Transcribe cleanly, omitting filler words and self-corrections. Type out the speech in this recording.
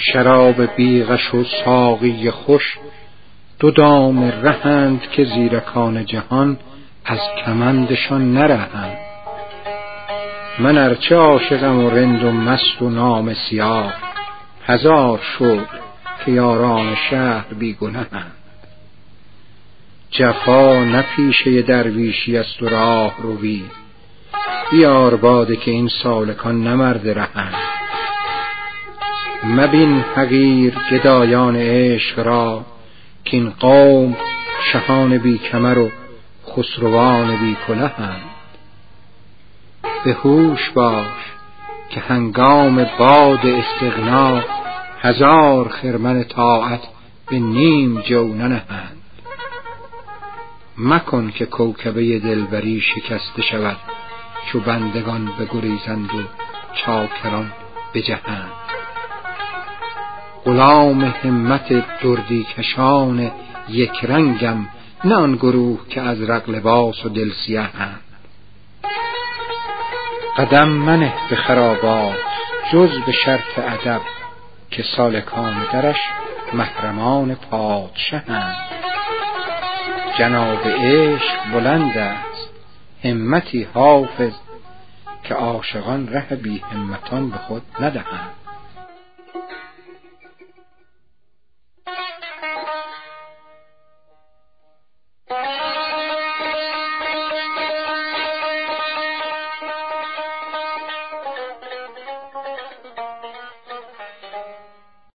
شراب بیغش و ساقی خوش، دو دام رهند که زیرکان جهان از کمندشان نرهند. من ارچه عاشقم و رند و مست و نام سیاه، هزار شکر که یاران شهر بی گنهند. جفا نه پیشه درویشی است و راه روی، بیار باده که این سالکان نه مرد رهند. مبین حقیر گدایان عشق را، که این قوم شهان بی کمر و خسروان بی کلهند. به هوش باش که هنگام باد استغنا، هزار خرمن طاعت به نیم جو ننهند. مکن که کوکبه دلبری شکسته شود، چو بندگان بگریزند و چاکران بجهند. غلام همت دردی کشان یک رنگم، نه آن گروه که از رق لباس و دل سیهند. قدم منه به خرابات جز به شرط ادب، که سالکان درش محرمان پادشهند. جناب عشق بلند است همتی حافظ، که عاشقان ره بی همتان به خود ندهند.